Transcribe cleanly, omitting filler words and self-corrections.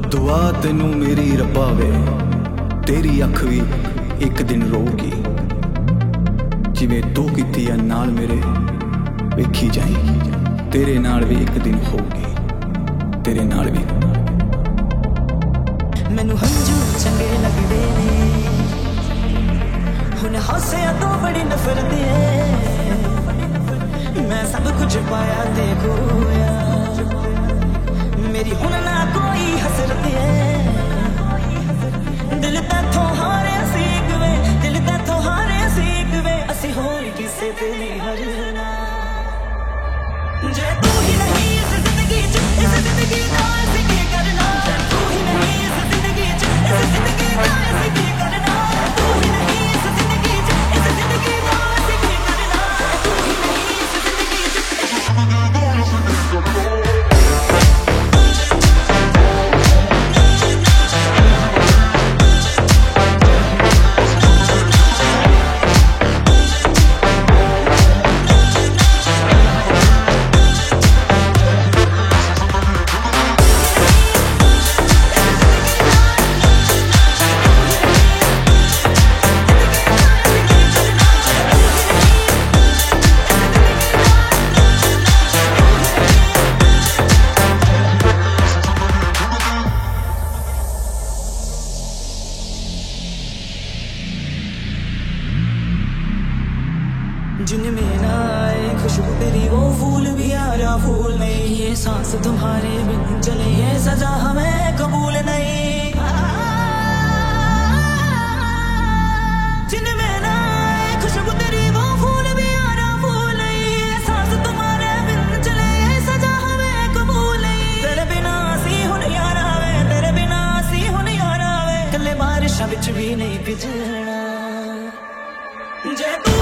दुआ तेनू मेरी रब्बा वे, तेरी अख भी एक दिन रोगी, जिवें तू कीती है नाल मेरे वेखी जाएगी, तेरे नाल भी एक दिन होगी, तेरे नाल भी। मैनू हंझू चंगे लगदे ने, हुण हौसलियां तो बड़ी नफरत है, मैं सब कुछ पाया ते खोया, मेरी हुण ना कोई हसरत है, दिल तैथों हारे सीख वे, दिल तैथों हारे सीख वे, असी होर किसे ते नहीं हरना, जे तू ही नहीं इस जिंदगी च, इस जिंदगी दा असी की करना, तू ही नहीं इस जिंदगी च, इस जिंदगी दा असी की करना, तू ही नहीं इस जिंदगी च, इस जिंदगी दा असी की करना, तू ही नहीं इस जिंदगी च, इस जिंदगी दा असी की करना। जिनमें ना आए खुशबू तेरी वो फूल भी यारा फूल नहीं, ये सांस तुम्हारे बिन चले ये सजा हमें कबूल नहीं, जिनमें ना आए खुशबू तेरी वो फूल भी यारा फूल नहीं, ये सांस तुम्हारे बिन चले ये सजा हमें कबूल नहीं, तेरे बिना सी हुन यारा वे, तेरे बिना सी हुन यारा वे, कल्ले बारिशां विच भी नहीं भिजणा, जे